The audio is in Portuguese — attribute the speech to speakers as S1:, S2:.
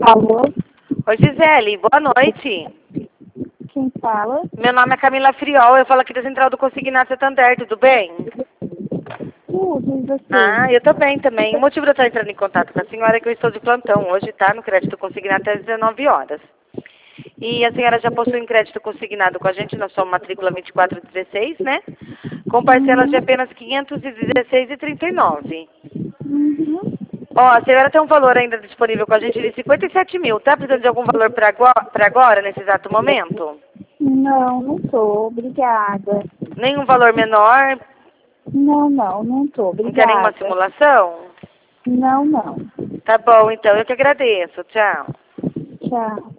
S1: Alô?
S2: Oi, Gisele, boa noite.
S1: Quem fala?
S2: Meu nome é Camila Friol, eu falo aqui da Central do Consignado Santander, tudo bem?
S1: Tudo, e você?
S2: Ah, eu tô bem também. O motivo de eu estar entrando em contato com a senhora é que eu estou de plantão hoje, tá? No crédito consignado até 19 horas. E a senhora já possui um crédito consignado com a gente na sua matrícula 2416, né? Com parcelas de apenas R$ 516,39.
S1: Uhum.
S2: Ó, a senhora tem um valor ainda disponível com a gente de 57 mil. Tá precisando de algum valor para agora, nesse exato momento?
S1: Não, não tô, obrigada.
S2: Nenhum valor menor?
S1: Não tô,
S2: Não quer nenhuma
S1: obrigada.
S2: simulação?
S1: Não.
S2: Tá bom, então. Eu que agradeço. Tchau.
S1: Tchau.